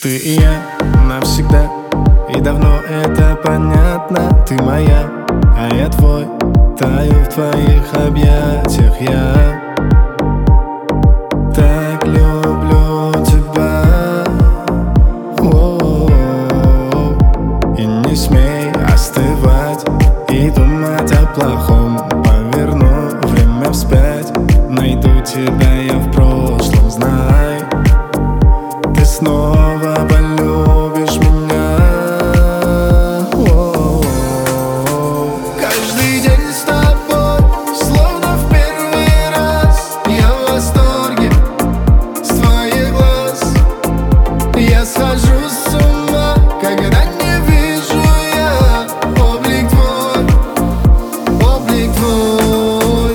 Ты и я навсегда, и давно это понятно. Ты моя, а я твой, таю в твоих объятиях я. Так люблю тебя. И не смей остывать и думать о плохом. Поверну время вспять, найду тебя я в прошлом, знай. Ты снова полюбишь меня. Каждый день с тобой, словно в первый раз. Я в восторге с твоих глаз. Я схожу с ума, когда не вижу я облик твой, облик твой.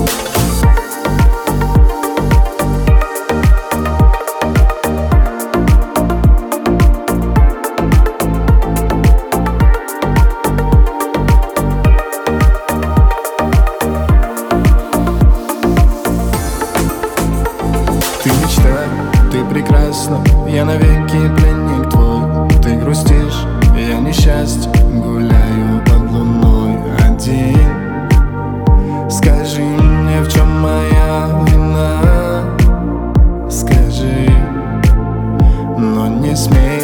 Ты мечта, ты прекрасна, я навеки пленник твой. Ты грустишь, я несчастье, гуляю под луной один. Скажи мне, в чем моя вина, скажи, но не смей